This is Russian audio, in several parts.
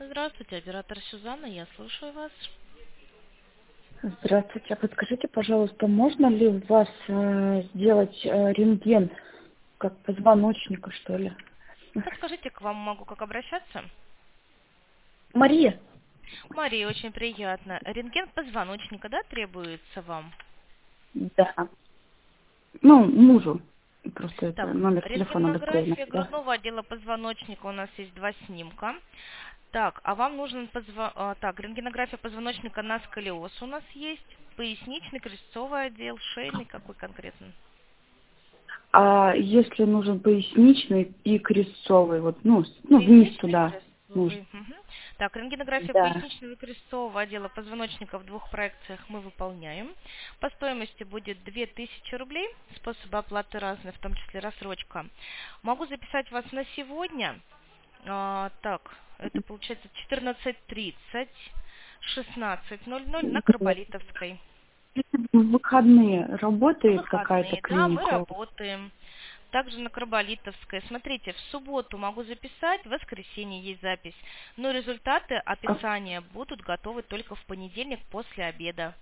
Здравствуйте, оператор Сюзанна, я слушаю вас. Здравствуйте. А подскажите, пожалуйста, можно ли у вас сделать рентген, как позвоночника, что ли? Подскажите, к вам могу как обращаться? Мария? Мария, очень приятно. Рентген позвоночника, да, требуется вам? Да. Ну, мужу. Просто это Так, номер телефона быстрее рентгенография да. грудного отдела позвоночника, у нас есть два снимка. Так, а вам нужен так, рентгенография позвоночника на сколиоз у нас есть, поясничный, крестцовый отдел, шейный, какой конкретно? А если нужен поясничный и крестцовый, вот, вниз Поясничный туда нужно. крестцовый. Мгм. Так, рентгенографию Да. поясничного и крестцового отдела позвоночника в двух проекциях мы выполняем. По стоимости будет 2000 рублей. Способы оплаты разные, в том числе рассрочка. Могу записать вас на сегодня. Так, это получается 14:30, 16:00 на Карболитовской. В выходные В работает какая-то выходные, да, мы клиника? работаем. Также на Карболитовской. Смотрите, в субботу могу записать, в воскресенье есть запись. Но результаты А, описания будут готовы только в понедельник после обеда.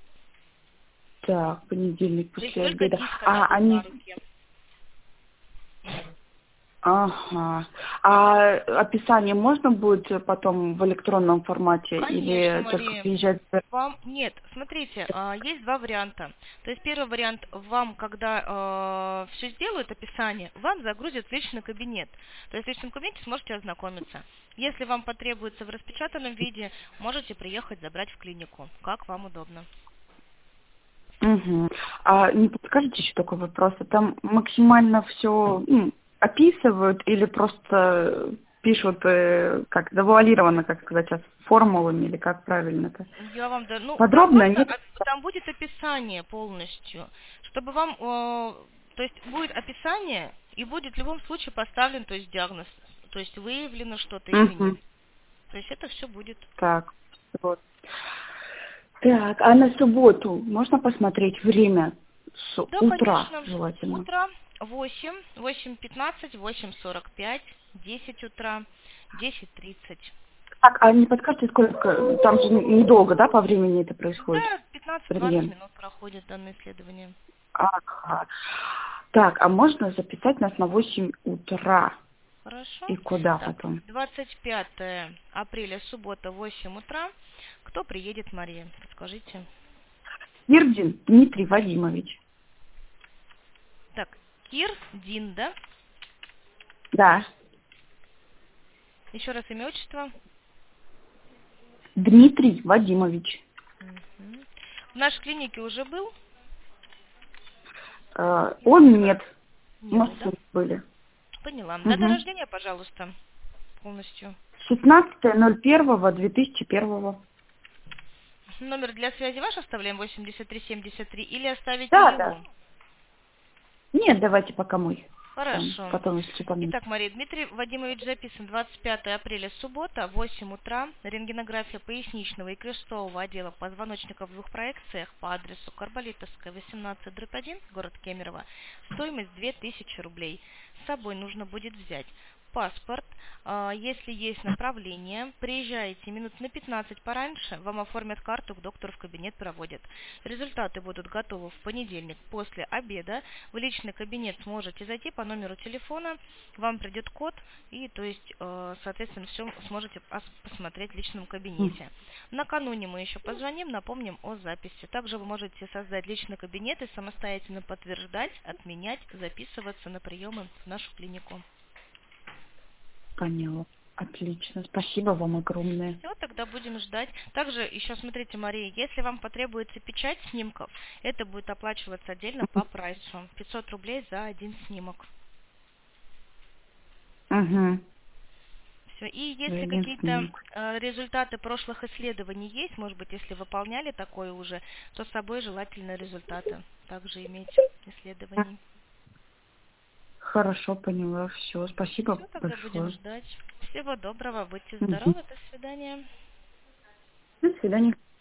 так, понедельник То есть после только обеда. диска А дадут на они руки. Ага. А описание можно будет потом в электронном формате Конечно, или только Мария. приезжать? Вам нет, смотрите, есть два варианта. То есть первый вариант, вам, когда все сделают, описание, вам загрузят в личный кабинет. То есть в личном кабинете сможете ознакомиться. Если вам потребуется в распечатанном виде, можете приехать забрать в клинику, как вам удобно. Угу. А не подскажите еще такой вопрос? А там максимально все описывают или просто пишут, как завуалированно, как сказать сейчас, формулами или как правильно-то? Я вам там Подробно просто нет? там будет описание полностью, чтобы вам, то есть будет описание и будет в любом случае поставлен, то есть диагноз, то есть выявлено что-то или нет. Угу. То есть это все будет. Так, вот. Так, а на субботу можно посмотреть время с Да, утра конечно. желательно? Утро 8, 8:15, 8:45, 10 утра, 10:30. Так, а не подскажете, сколько? Там же недолго, да, по времени это происходит? Да, 15-20 Рентген. минут проходит данное исследование. Ага. Так, а можно записать нас на 8 утра? Хорошо. И куда Так, потом? 25 апреля, суббота, 8 утра. Кто приедет, Мария? Расскажите. Ирдин Дмитрий Вадимович. Так, Кир, Дин, да? Да. Еще раз имя, отчество. Дмитрий Вадимович. Мгм. В нашей клинике уже был? Или Он первый раз? нет. Не Мы был, с да? ним были. Поняла. Дата Угу. рождения, пожалуйста, полностью. 16.01.2001. Номер для связи ваш оставляем 8373 или оставите Да, да. его? Нет, давайте пока мой. Там, Хорошо. потом, если помните. Итак, Мария, Дмитрий Вадимович записан 25 апреля, суббота, 8 утра. Рентгенография поясничного и крестового отдела позвоночника в двух проекциях по адресу Карболитовская, 18/1, город Кемерово. Стоимость 2000 рублей. С собой нужно будет взять паспорт. Если есть направление, приезжаете минут на 15 пораньше, вам оформят карту, к доктору в кабинет проводят. Результаты будут готовы в понедельник после обеда. В личный кабинет сможете зайти по номеру телефона, вам придет код, и то есть, соответственно, все сможете посмотреть в личном кабинете. Накануне мы еще позвоним, напомним о записи. Также вы можете создать личный кабинет и самостоятельно подтверждать, отменять, записываться на приемы в нашу клинику. Поняла. Отлично. Спасибо вам огромное. Все, тогда будем ждать. Также еще смотрите, Мария, если вам потребуется печать снимков, это будет оплачиваться отдельно по прайсу. 500 рублей за один снимок. Угу. Все. И если какие-то Единственный. результаты прошлых исследований есть, может быть, если выполняли такое уже, то с собой желательно результаты также иметь исследований. Хорошо, поняла. Все. Спасибо Все, тогда будем большое. ждать. Всего доброго, будьте Мгм. здоровы, до свидания. До свидания.